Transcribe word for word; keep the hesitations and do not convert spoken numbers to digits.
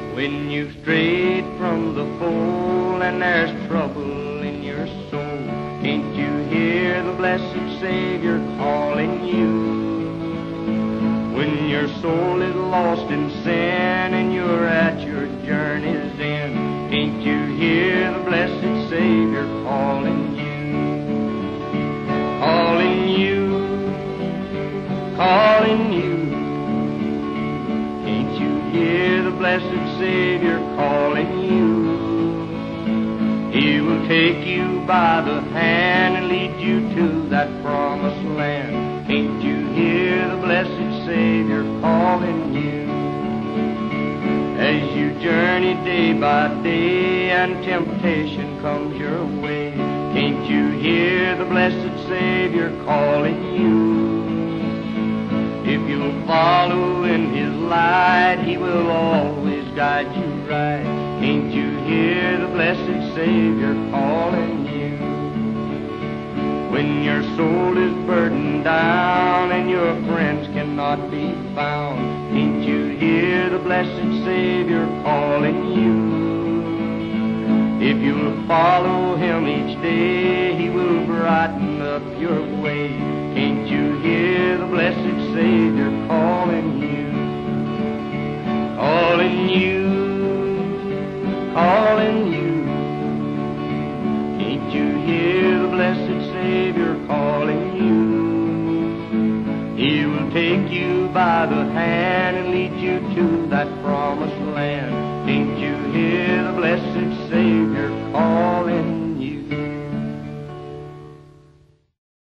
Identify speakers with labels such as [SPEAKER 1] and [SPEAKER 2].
[SPEAKER 1] When you've strayed from the fold and there's trouble in your soul, can't you hear the blessed Savior calling you? When your soul is lost in sin and you're at your journey's end, can't you hear the blessed Savior calling you? Calling you, calling you. Can't you hear the blessed Savior calling you? He will take you by the hand and lead you to that promised land. Can't you hear the blessed Savior calling you? As you journey day by day and temptation comes your way, can't you hear the blessed Savior calling you? If you'll follow in His light, He will always guide you right. Can't you hear the blessed Savior calling you? When your soul is burdened down and your friends cannot be found, can't you hear the blessed Savior calling you? If you'll follow Him each day, He will brighten up your way. Can't you hear the blessed Savior calling you? Calling you, calling you. Can't you hear the blessed Savior calling you? He will take you by the hand and lead you to that promised land. Can't you hear the blessed